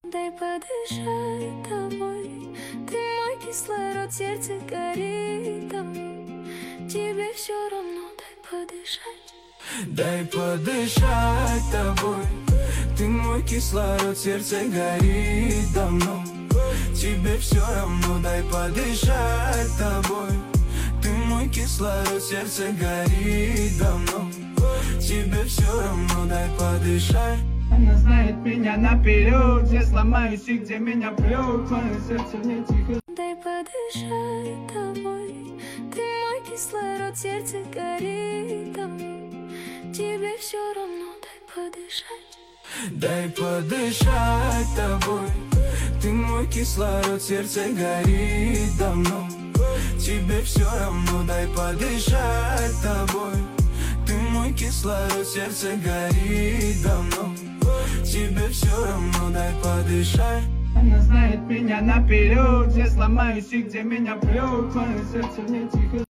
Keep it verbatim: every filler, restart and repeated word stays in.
дай подышать тобой. Ты мой кислород, сердце горит давно. Тебе все равно, дай подышать. Дай подышать тобой. Ты мой кислород, сердце горит давно. Тебе все равно, дай подышать тобой. Ты мой кислород, сердце горит давно. Тебе все равно, дай подышать. Она знает меня наперед, где сломаюсь и где меня прет. Мое сердце мне тихо. Дай подышать тобой. Ты мой кислород, сердце горит давно. Тебе все равно, дай подышать. Дай подышать тобой. Ты мой кислород, сердце горит давно. Тебе все равно, дай подышать тобой. Ты мой кислород, сердце горит давно. Тебе все равно, дай подышать. Она знает меня наперед, где сломаюсь и где меня прет. Мое сердце мне тихо.